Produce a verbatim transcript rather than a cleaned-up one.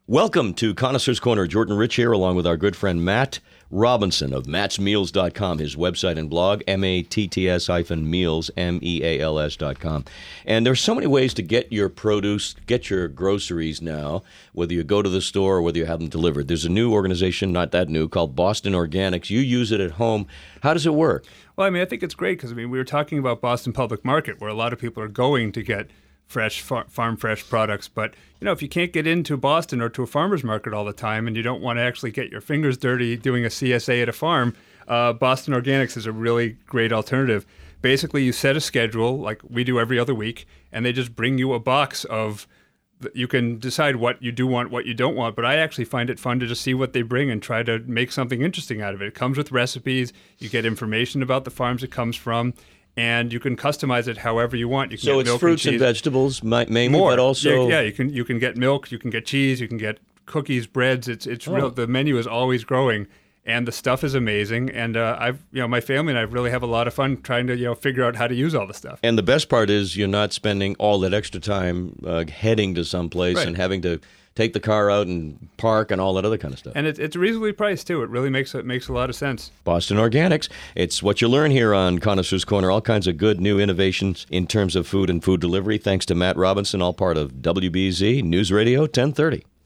Welcome to Connoisseur's Corner. Jordan Rich here, along with our good friend Matt Robinson of matts meals dot com, his website and blog, M A T T S hyphen meals, M E A L S dot com. And there's so many ways to get your produce, get your groceries now, whether you go to the store or whether you have them delivered. There's a new organization, not that new, called Boston Organics. You use it at home. How does it work? Well, I mean, I think it's great because, I mean, we were talking about Boston Public Market, where a lot of people are going to get fresh, far, farm fresh products. But, you know, if you can't get into Boston or to a farmer's market all the time and you don't want to actually get your fingers dirty doing a C S A at a farm, uh, Boston Organics is a really great alternative. Basically, you set a schedule like we do every other week, and they just bring you a box of, you can decide what you do want, what you don't want, but I actually find it fun to just see what they bring and try to make something interesting out of it. It comes with recipes, you get information about the farms it comes from, and you can customize it however you want. You can so get it's milk fruits and, and vegetables mainly, More. but also... Yeah, yeah, you can you can get milk, you can get cheese, you can get cookies, breads. It's it's Oh. real. The menu is always growing, and the stuff is amazing. And uh, I've you know my family and I really have a lot of fun trying to you know figure out how to use all the stuff. And the best part is you're not spending all that extra time uh, heading to someplace Right. and having to take the car out and park and all that other kind of stuff. And it's it's reasonably priced too. It really makes it makes a lot of sense. Boston Organics. It's what you learn here on Connoisseur's Corner. All kinds of good new innovations in terms of food and food delivery. Thanks to Matt Robinson, all part of W B Z News Radio ten thirty.